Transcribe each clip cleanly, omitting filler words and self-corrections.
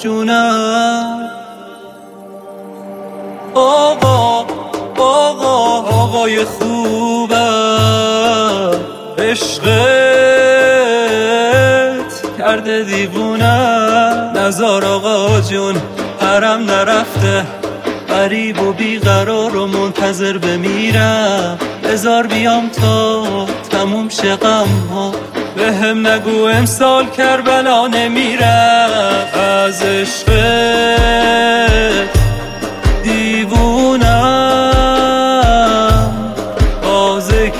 جونم. آقای خوبم، عشقت کرده دیوونم. نزار آقا جون حرم نرفته، غریب و بیقرار و منتظر بمیرم. بذار بیام تا تموم شه غم‌ها، بهم نگو امسال کربلا نمیرم. از عشقت دیوونم، با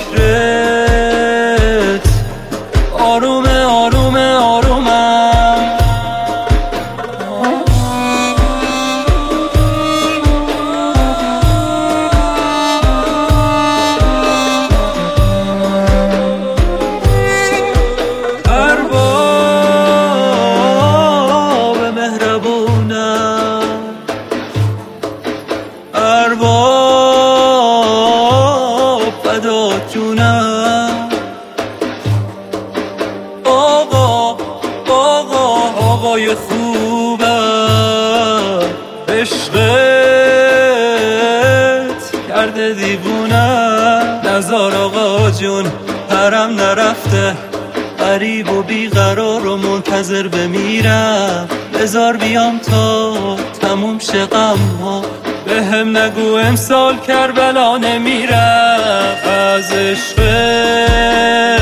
ذکرت آرومه آرومه آرومم. ارباب مهربونم، ارباب فدات جونم. آقای خوبم، عشقت کرده دیوونم. نزار آقا جون حرم نرفته، غریب و بیقرار و منتظر بمیرم. بذار بیام تا تموم شه غم‌ها، بهم نگو امسال کربلا نمیرم. از عشقت